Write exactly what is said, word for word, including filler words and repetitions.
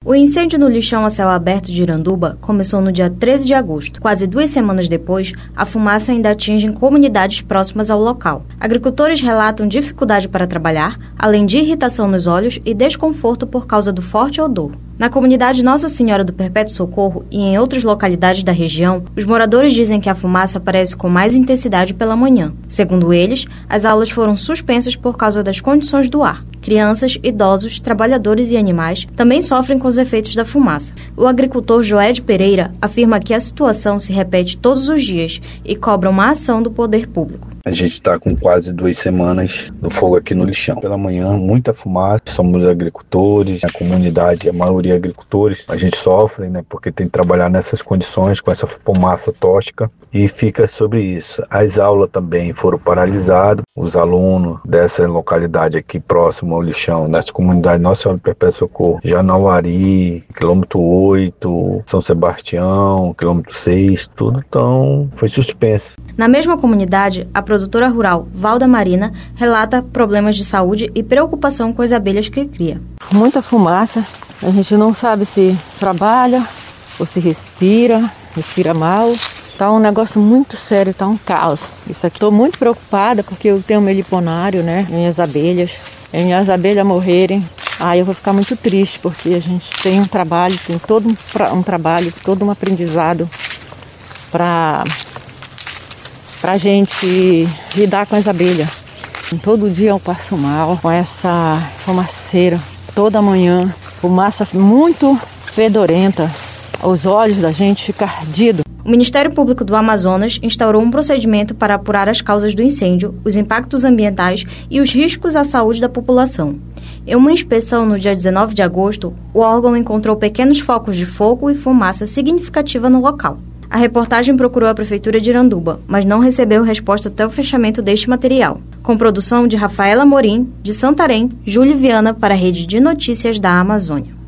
O incêndio no lixão a céu aberto de Iranduba começou no dia treze de agosto. Quase duas semanas depois, a fumaça ainda atinge comunidades próximas ao local. Agricultores relatam dificuldade para trabalhar, além de irritação nos olhos e desconforto por causa do forte odor. Na comunidade Nossa Senhora do Perpétuo Socorro e em outras localidades da região, os moradores dizem que a fumaça aparece com mais intensidade pela manhã. Segundo eles, as aulas foram suspensas por causa das condições do ar. Crianças, idosos, trabalhadores e animais também sofrem com os efeitos da fumaça. O agricultor Joed Pereira afirma que a situação se repete todos os dias e cobra uma ação do poder público. A gente está com quase duas semanas do fogo aqui no lixão. Pela manhã, muita fumaça. Somos agricultores, a comunidade, a maioria agricultores. A gente sofre, né, porque tem que trabalhar nessas condições, com essa fumaça tóxica. E fica sobre isso. As aulas também foram paralisadas. Os alunos dessa localidade aqui próximo ao lixão, nessa comunidade Nossa Senhora do Perpétuo Socorro, Janauari, quilômetro oito, São Sebastião, quilômetro seis, tudo então foi suspenso. Na mesma comunidade, a produtora rural Valda Marina relata problemas de saúde e preocupação com as abelhas que cria. Muita fumaça, a gente não sabe se trabalha ou se respira, respira mal. Tá um negócio muito sério, tá um caos. Isso aqui, tô muito preocupada porque eu tenho meliponário, né? Minhas abelhas, e minhas abelhas morrerem. Aí eu vou ficar muito triste porque a gente tem um trabalho, tem todo um, pra, um trabalho, todo um aprendizado para pra gente lidar com as abelhas. Todo dia eu passo mal com essa fumaceira, toda manhã, fumaça muito fedorenta, os olhos da gente ficam ardidos. O Ministério Público do Amazonas instaurou um procedimento para apurar as causas do incêndio, os impactos ambientais e os riscos à saúde da população. Em uma inspeção no dia dezenove de agosto, o órgão encontrou pequenos focos de fogo e fumaça significativa no local. A reportagem procurou a Prefeitura de Iranduba, mas não recebeu resposta até o fechamento deste material. Com produção de Rafaela Morim, de Santarém, Júlia Viana para a Rede de Notícias da Amazônia.